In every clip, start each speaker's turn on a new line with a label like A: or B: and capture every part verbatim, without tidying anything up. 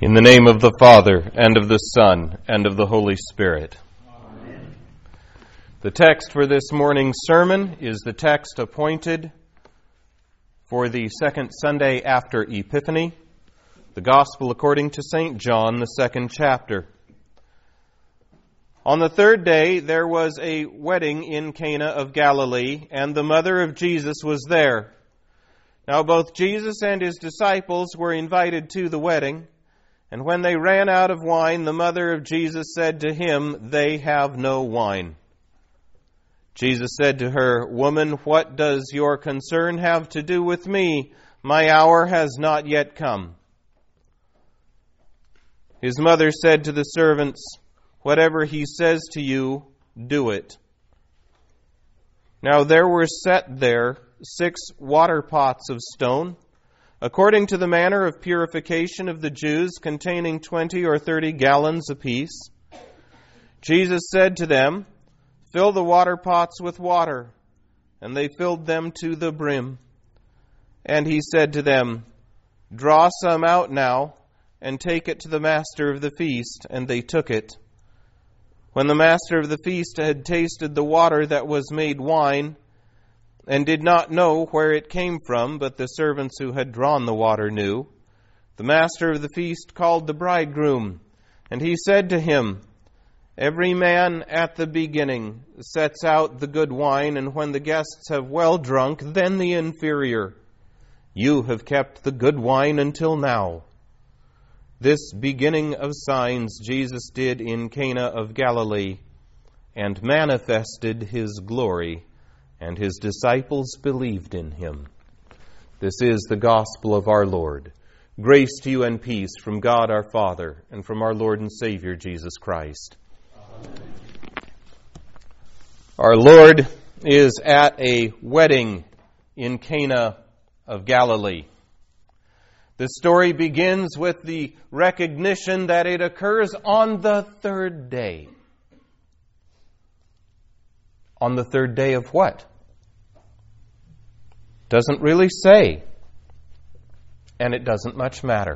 A: In the name of the Father, and of the Son, and of the Holy Spirit. Amen. The text for this morning's sermon is the text appointed for the second Sunday after Epiphany, the Gospel according to Saint John, the second chapter. On the third day there was a wedding in Cana of Galilee, and the mother of Jesus was there. Now both Jesus and his disciples were invited to the wedding. And when they ran out of wine, the mother of Jesus said to him, "They have no wine." Jesus said to her, "Woman, what does your concern have to do with me? My hour has not yet come." His mother said to the servants, "Whatever he says to you, do it." Now there were set there six water pots of stone, according to the manner of purification of the Jews, containing twenty or thirty gallons apiece. Jesus said to them, "Fill the water pots with water." And they filled them to the brim. And he said to them, "Draw some out now, and take it to the master of the feast." And they took it. When the master of the feast had tasted the water that was made wine, and did not know where it came from, but the servants who had drawn the water knew, the master of the feast called the bridegroom, and he said to him, "Every man at the beginning sets out the good wine, and when the guests have well drunk, then the inferior. You have kept the good wine until now." This beginning of signs Jesus did in Cana of Galilee, and manifested his glory, and his disciples believed in him. This is the gospel of our Lord. Grace to you and peace from God our Father and from our Lord and Savior Jesus Christ. Amen. Our Lord is at a wedding in Cana of Galilee. The story begins with the recognition that it occurs on the third day. On the third day of what? Doesn't really say, and it doesn't much matter.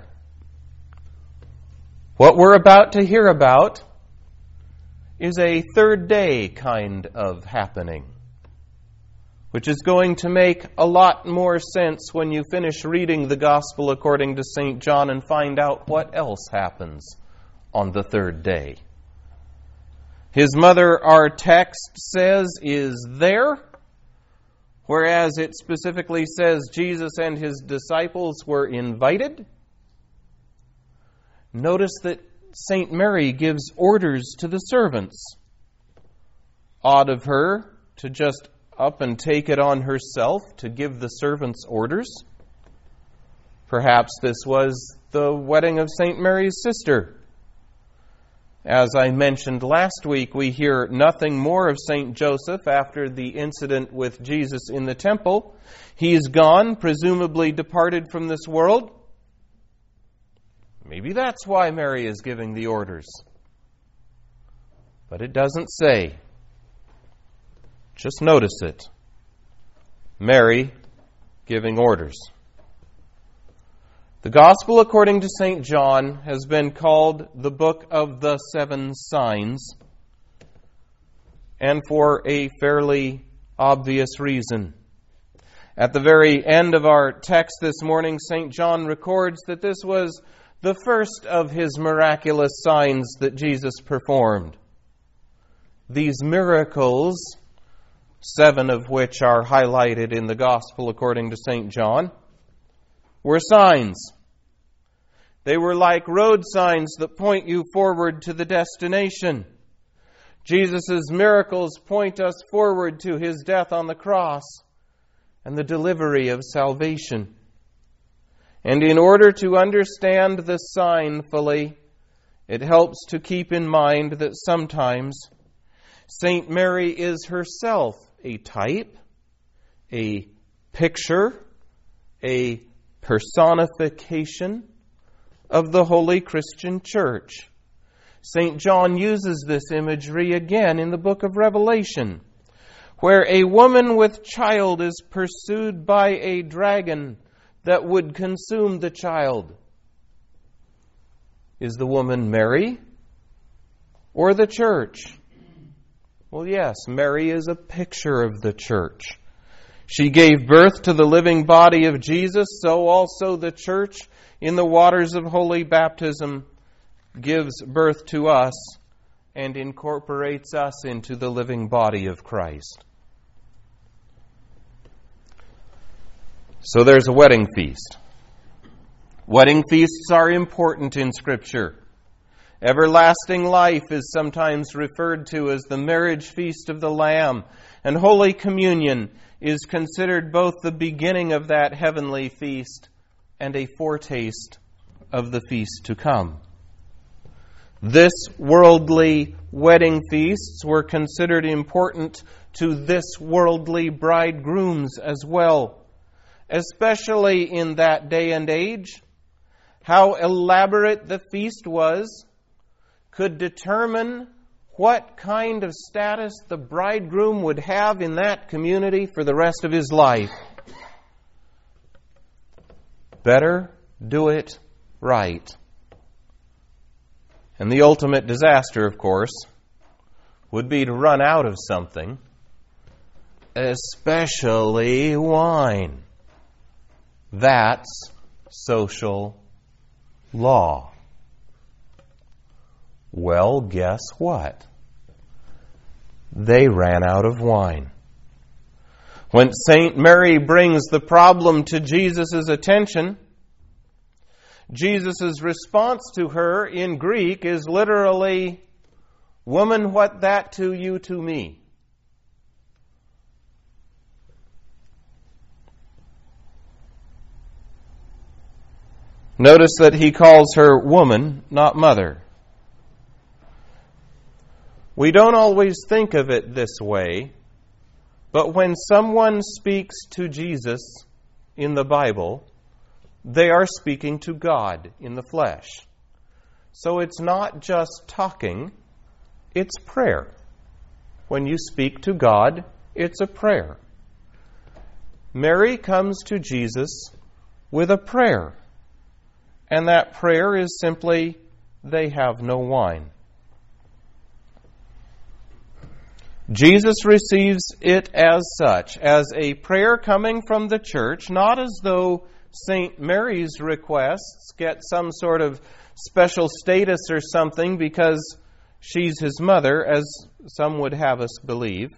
A: What we're about to hear about is a third day kind of happening, which is going to make a lot more sense when you finish reading the Gospel according to Saint John and find out what else happens on the third day. His mother, our text says, is there, whereas it specifically says Jesus and his disciples were invited. Notice that Saint Mary gives orders to the servants. Odd of her to just up and take it on herself to give the servants orders. Perhaps this was the wedding of Saint Mary's sister. As I mentioned last week, we hear nothing more of Saint Joseph after the incident with Jesus in the temple. He's gone, presumably departed from this world. Maybe that's why Mary is giving the orders. But it doesn't say. Just notice it. Mary giving orders. The Gospel according to Saint John has been called the book of the seven signs, and for a fairly obvious reason. At the very end of our text this morning, Saint John records that this was the first of his miraculous signs that Jesus performed. These miracles, seven of which are highlighted in the Gospel according to Saint John, were signs. They were like road signs that point you forward to the destination. Jesus' miracles point us forward to his death on the cross and the delivery of salvation. And in order to understand the sign fully, it helps to keep in mind that sometimes Saint Mary is herself a type, a picture, a personification of the Holy Christian Church. Saint John uses this imagery again in the book of Revelation, where a woman with child is pursued by a dragon that would consume the child. Is the woman Mary or the church? Well, yes, Mary is a picture of the church. She gave birth to the living body of Jesus, so also the church in the waters of holy baptism gives birth to us and incorporates us into the living body of Christ. So there's a wedding feast. Wedding feasts are important in Scripture. Everlasting life is sometimes referred to as the marriage feast of the Lamb, and Holy Communion is considered both the beginning of that heavenly feast and a foretaste of the feast to come. This worldly wedding feasts were considered important to this worldly bridegrooms as well, especially in that day and age. How elaborate the feast was could determine what kind of status the bridegroom would have in that community for the rest of his life. Better do it right. And the ultimate disaster, of course, would be to run out of something, especially wine. That's social law. Well, guess what? They ran out of wine. When Saint Mary brings the problem to Jesus' attention, Jesus' response to her in Greek is literally, "Woman, what that to you to me?" Notice that he calls her woman, not mother. We don't always think of it this way, but when someone speaks to Jesus in the Bible, they are speaking to God in the flesh. So it's not just talking, it's prayer. When you speak to God, it's a prayer. Mary comes to Jesus with a prayer, and that prayer is simply, "They have no wine." Jesus receives it as such, as a prayer coming from the church, not as though Saint Mary's requests get some sort of special status or something because she's his mother, as some would have us believe.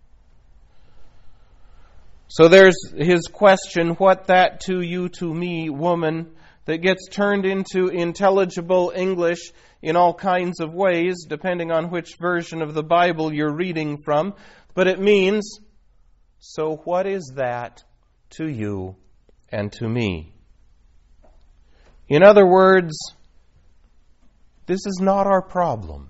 A: So there's his question, "What that to you to me, woman?" that gets turned into intelligible English in all kinds of ways, depending on which version of the Bible you're reading from. But it means, so what is that to you and to me? In other words, this is not our problem.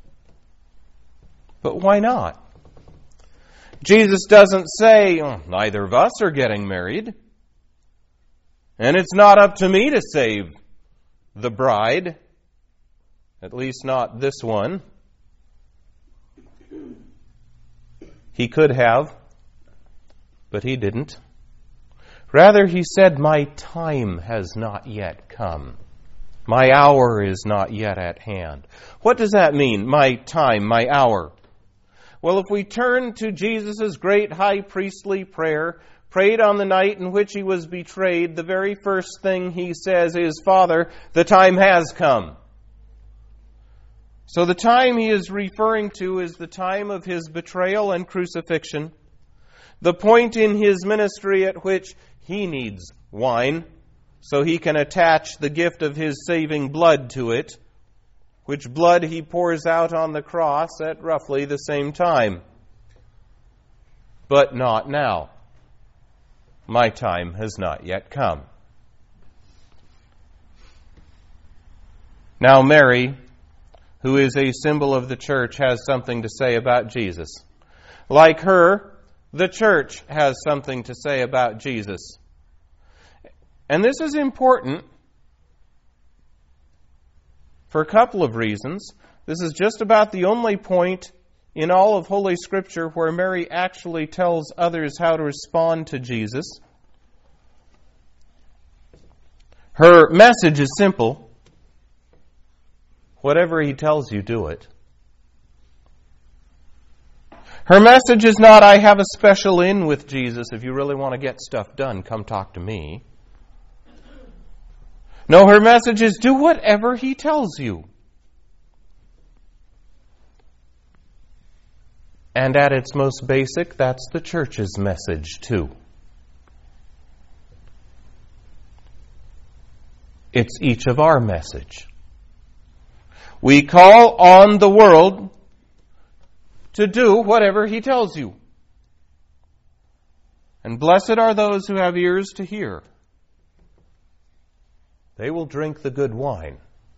A: But why not? Jesus doesn't say, oh, neither of us are getting married, and it's not up to me to save the bride, at least not this one. He could have, but he didn't. Rather, he said, my time has not yet come. My hour is not yet at hand. What does that mean, my time, my hour? Well, if we turn to Jesus' great high priestly prayer, prayed on the night in which he was betrayed, the very first thing he says is, Father, the time has come. So the time he is referring to is the time of his betrayal and crucifixion, the point in his ministry at which he needs wine so he can attach the gift of his saving blood to it, which blood he pours out on the cross at roughly the same time. But not now. My time has not yet come. Now Mary, who is a symbol of the church, has something to say about Jesus. Like her, the church has something to say about Jesus. And this is important for a couple of reasons. This is just about the only point in all of Holy Scripture where Mary actually tells others how to respond to Jesus. Her message is simple. Whatever He tells you, do it. Her message is not, I have a special in with Jesus. If you really want to get stuff done, come talk to me. No, her message is, do whatever He tells you. And at its most basic, that's the church's message too. It's each of our message. We call on the world to do whatever He tells you. And blessed are those who have ears to hear. They will drink the good wine.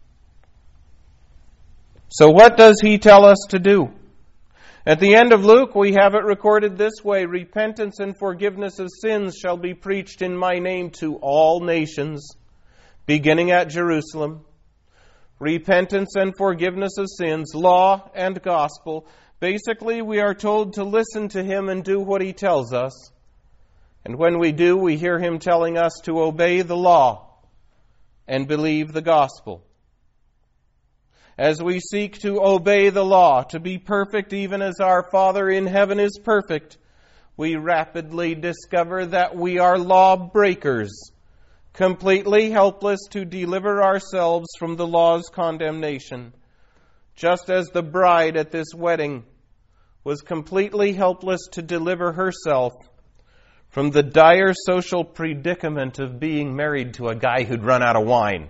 A: So what does He tell us to do? At the end of Luke, we have it recorded this way: repentance and forgiveness of sins shall be preached in my name to all nations, beginning at Jerusalem. Repentance and forgiveness of sins, law and gospel. Basically, we are told to listen to Him and do what He tells us. And when we do, we hear Him telling us to obey the law and believe the gospel. As we seek to obey the law, to be perfect even as our Father in heaven is perfect, we rapidly discover that we are lawbreakers, completely helpless to deliver ourselves from the law's condemnation, just as the bride at this wedding was completely helpless to deliver herself from the dire social predicament of being married to a guy who'd run out of wine.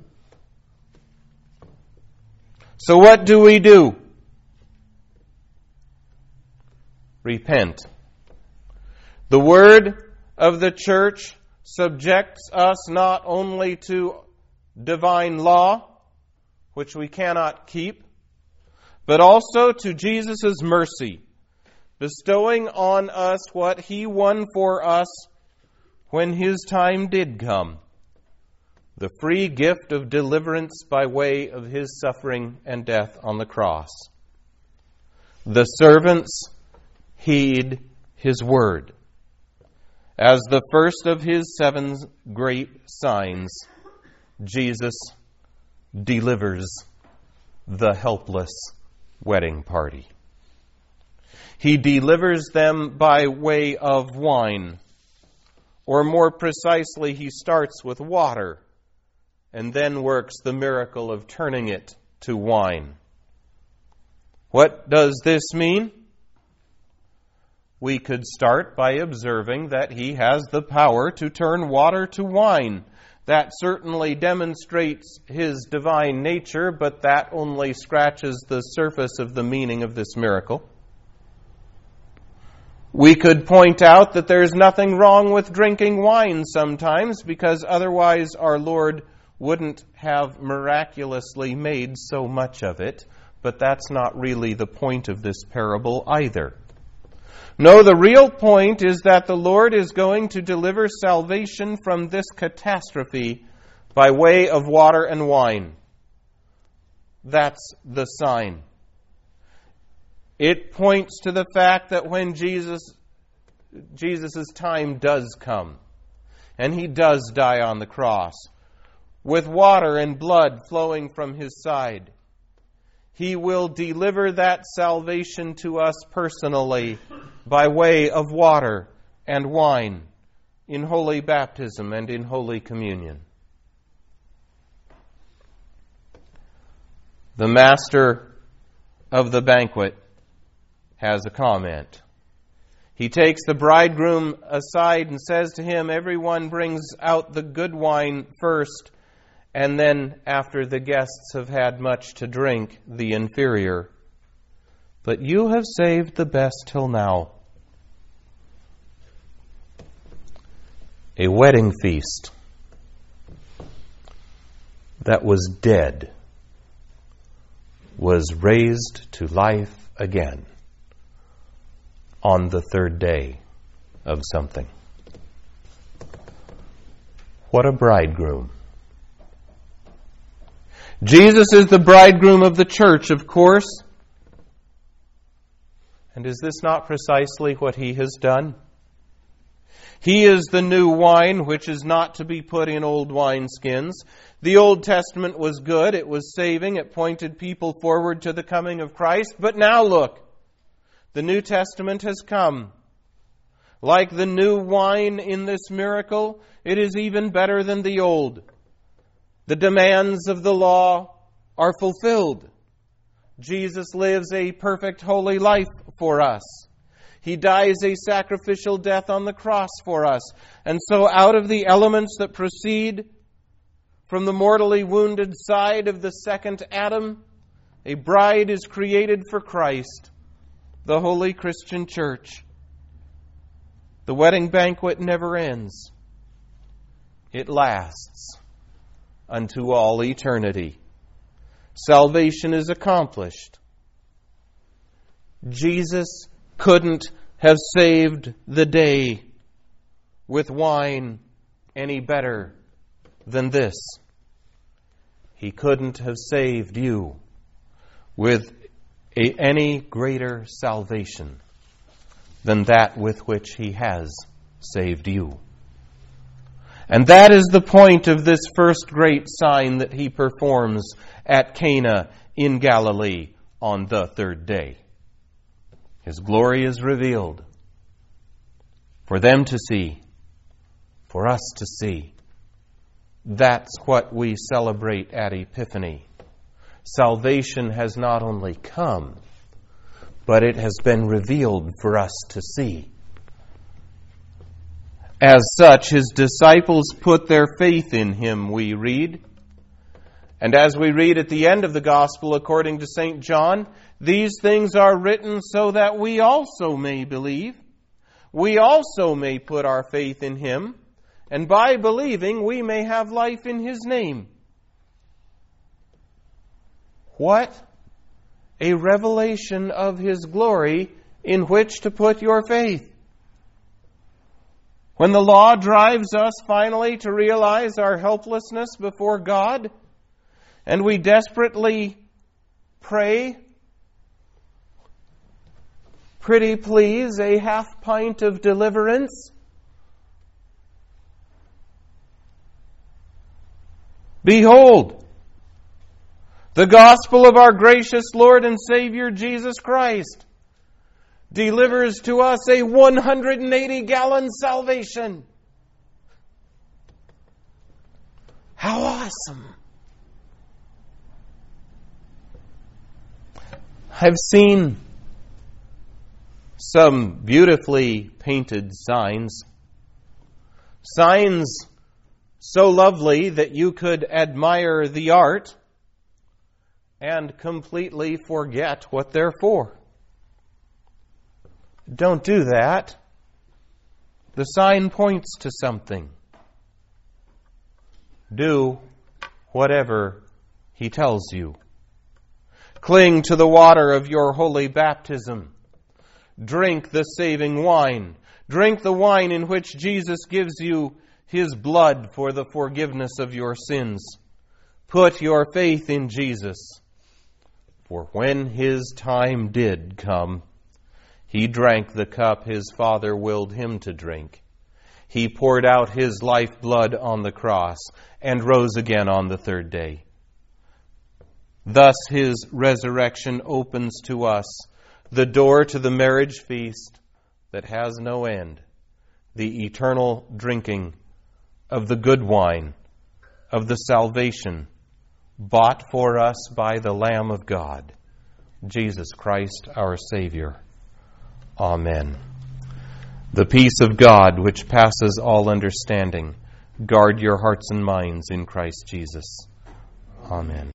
A: So what do we do? Repent. The word of the church subjects us not only to divine law, which we cannot keep, but also to Jesus' mercy, bestowing on us what He won for us when His time did come, the free gift of deliverance by way of His suffering and death on the cross. The servants heed His word. As the first of His seven great signs, Jesus delivers the helpless wedding party. He delivers them by way of wine, or more precisely, He starts with water and then works the miracle of turning it to wine. What does this mean? We could start by observing that He has the power to turn water to wine. That certainly demonstrates His divine nature, but that only scratches the surface of the meaning of this miracle. We could point out that there's nothing wrong with drinking wine sometimes, because otherwise our Lord wouldn't have miraculously made so much of it. But that's not really the point of this parable either. No, the real point is that the Lord is going to deliver salvation from this catastrophe by way of water and wine. That's the sign. It points to the fact that when Jesus, Jesus' time does come, and He does die on the cross, with water and blood flowing from His side, He will deliver that salvation to us personally by way of water and wine in holy baptism and in holy communion. The master of the banquet has a comment. He takes the bridegroom aside and says to him, everyone brings out the good wine first, and then, after the guests have had much to drink, the inferior. But you have saved the best till now. A wedding feast that was dead was raised to life again on the third day of something. What a bridegroom. Jesus is the bridegroom of the church, of course. And is this not precisely what He has done? He is the new wine, which is not to be put in old wineskins. The Old Testament was good. It was saving. It pointed people forward to the coming of Christ. But now look, the New Testament has come. Like the new wine in this miracle, it is even better than the old. The demands of the law are fulfilled. Jesus lives a perfect holy life for us. He dies a sacrificial death on the cross for us. And so out of the elements that proceed from the mortally wounded side of the second Adam, a bride is created for Christ, the holy Christian church. The wedding banquet never ends. It lasts unto all eternity. Salvation is accomplished. Jesus couldn't have saved the day with wine any better than this. He couldn't have saved you with a, any greater salvation than that with which He has saved you. And that is the point of this first great sign that He performs at Cana in Galilee on the third day. His glory is revealed for them to see, for us to see. That's what we celebrate at Epiphany. Salvation has not only come, but it has been revealed for us to see. As such, His disciples put their faith in Him, we read. And as we read at the end of the Gospel according to Saint John, these things are written so that we also may believe. We also may put our faith in Him, and by believing we may have life in His name. What a revelation of His glory in which to put your faith. When the law drives us finally to realize our helplessness before God, and we desperately pray, pretty please, a half pint of deliverance, behold, the gospel of our gracious Lord and Savior Jesus Christ delivers to us a one hundred eighty gallon salvation. How awesome! I've seen some beautifully painted signs. Signs so lovely that you could admire the art and completely forget what they're for. Don't do that. The sign points to something. Do whatever He tells you. Cling to the water of your holy baptism. Drink the saving wine. Drink the wine in which Jesus gives you His blood for the forgiveness of your sins. Put your faith in Jesus. For when His time did come, He drank the cup His Father willed Him to drink. He poured out His lifeblood on the cross and rose again on the third day. Thus His resurrection opens to us the door to the marriage feast that has no end, the eternal drinking of the good wine, of the salvation bought for us by the Lamb of God, Jesus Christ our Savior. Amen. The peace of God, which passes all understanding, guard your hearts and minds in Christ Jesus. Amen.